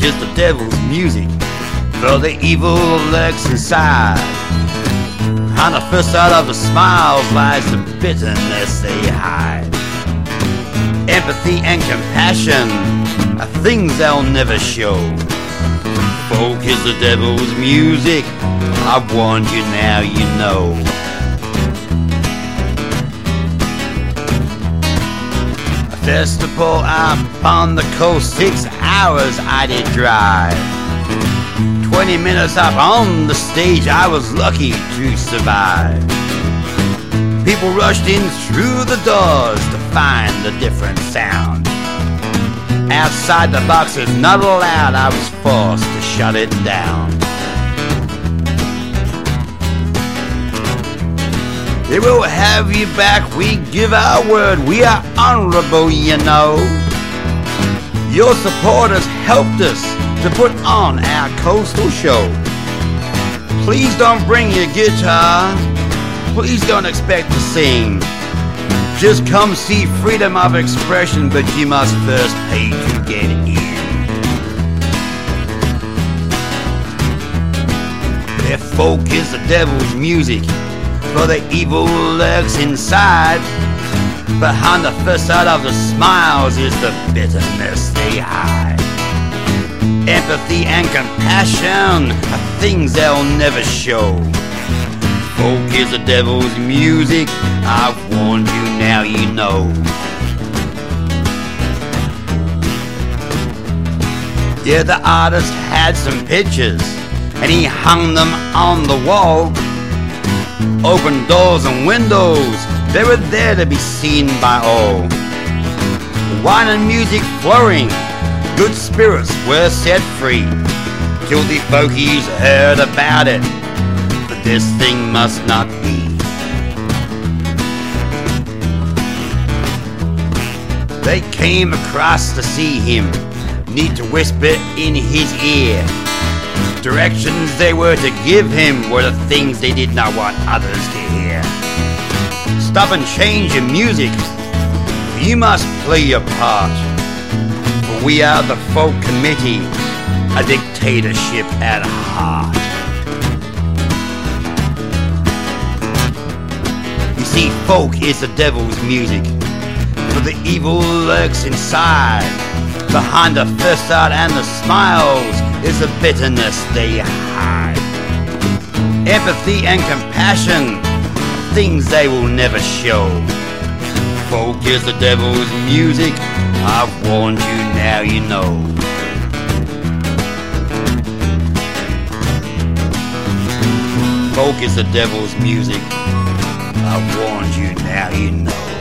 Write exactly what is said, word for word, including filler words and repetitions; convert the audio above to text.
is the devil's music, for the evil lurks inside. On the first side of the smiles lies the bitterness they hide. Empathy and compassion are things they'll never show. Folk is the devil's music, I've warned you, now you know. A festival up on the coast, six hours I did drive. Twenty minutes up on the stage, I was lucky to survive. People rushed in through the doors to find a different sound. Outside the box is not allowed, I was forced to shut it down. They will have you back, we give our word, we are honorable, you know. Your supporters helped us to put on our coastal show. Please don't bring your guitar, please don't expect to sing. Just come see freedom of expression, but you must first pay to get in. Their folk is the devil's music, for the evil lurks inside. Behind the facade of the smiles is the bitterness they hide. Empathy and compassion are things they'll never show. Folk is the devil's music, I've warned you, now you know. Yeah, the artist had some pictures, and he hung them on the wall. Open doors and windows, they were there to be seen by all. Wine and music flowing, good spirits were set free, till the folkies heard about it. This thing must not be. They came across to see him, need to whisper in his ear. Directions they were to give him were the things they did not want others to hear. Stop and change your music, you must play your part. For we are the folk committee, a dictatorship at heart. See, folk is the devil's music, for the evil lurks inside. Behind the facade and the smiles is the bitterness they hide. Empathy and compassion, things they will never show. Folk is the devil's music, I've warned you, now you know. Folk is the devil's music, I've warned you, now you know.